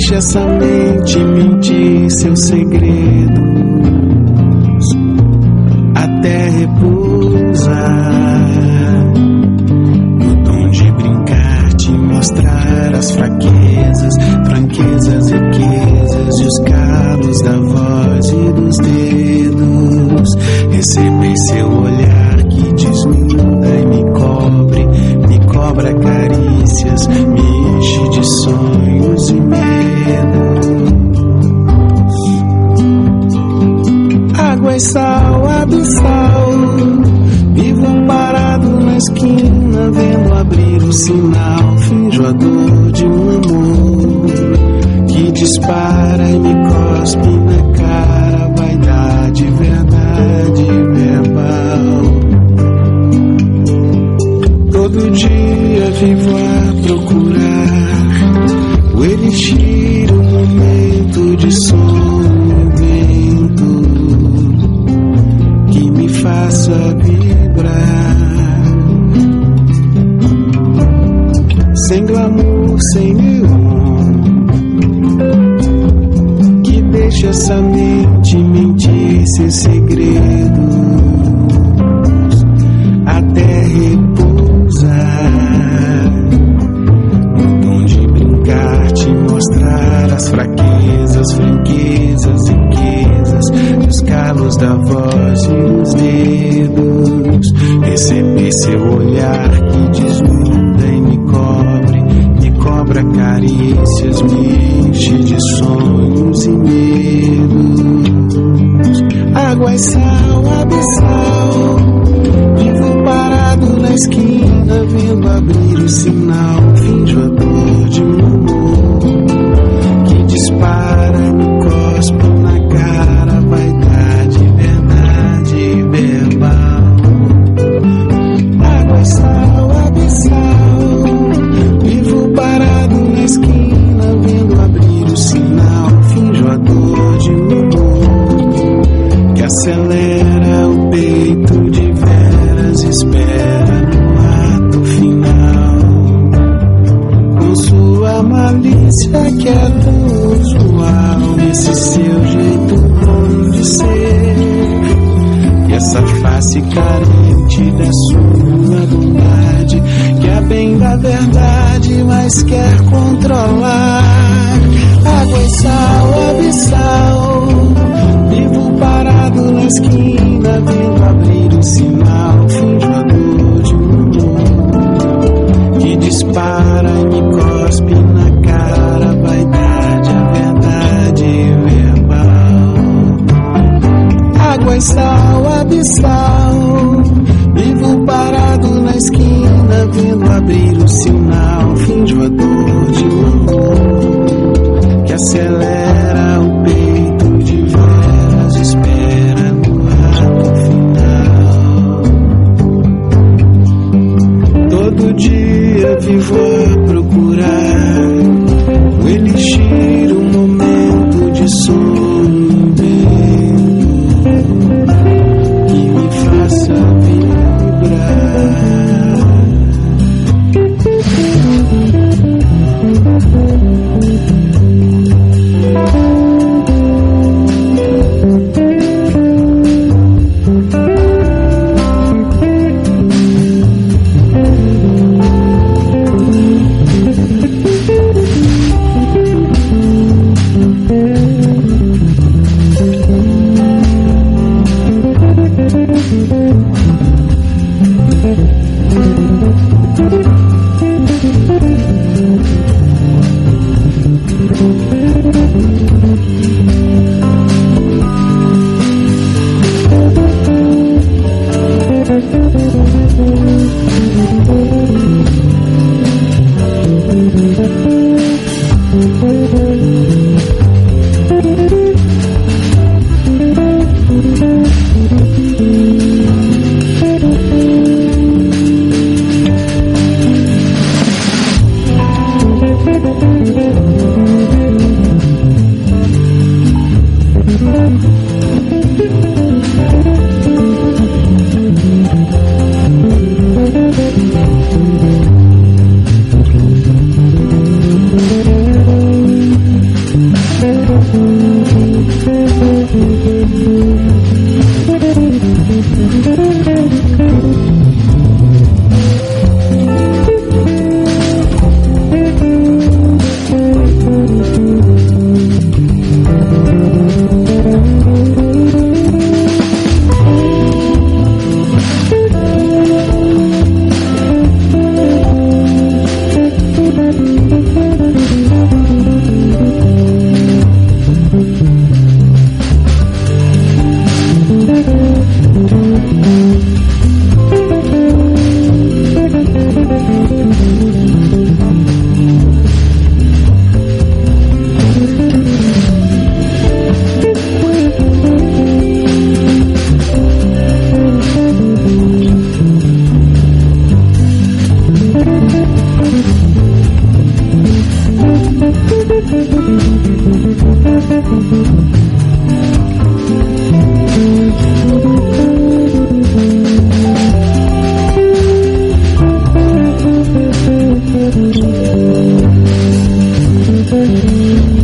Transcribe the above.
deixa essa mente mentir seus segredos até repousar no dom de brincar, te mostrar as fraquezas, franquezas, riquezas e os calos da voz e dos dedos. Receber seu olhar que desnuda e me cobra carícias, me enche de sonhos e medos. Água e sal, abissal, vivo parado na esquina, vendo abrir o sinal, finjo a dor de um amor que dispara e me cospe na cara, vaidade, verdade verbal. Todo dia vivo a procurar o elixir, o momento de sonho, vento que me faça vibrar. Sem glamour, sem neon, que deixa essa mente mentir seus segredos até no dom de brincar, te mostrar as fraquezas, franquezas, riquezas, os calos da voz e os dedos. Receber seu olhar que desnuda e me cobra carícias, me enche de sonhos e medos. Água e sal, abissal, vivo parado na esquina, vendo abrir o sinal, finjo a dor de um amor que dispara e me cospe na cara, vaidade, verdade verbal. Água e sal, abissal, vivo parado na esquina, vendo abrir o sinal, finjo a dor de um amor que acelera o peito de veras, espera no ato final, com sua malícia que é tão usual, esse seu jeito bom de ser, e essa face carente da sua bondade, que é bem da verdade, mas quer controlar. Água e sal, abissal, vivo parado na esquina, vendo abrir o sinal, finjo a dor de um amor que dispara e me cospe na cara, vaidade, a verdade verbal. Água e sal, abissal, vivo parado na esquina, vendo abrir o sinal, finjo a dor de um amor que acelera o peito de veras, espera no ato final. Todo dia vivo a procurar o elixir, o momento de sonho, vento que me faça vibrar. Thank you.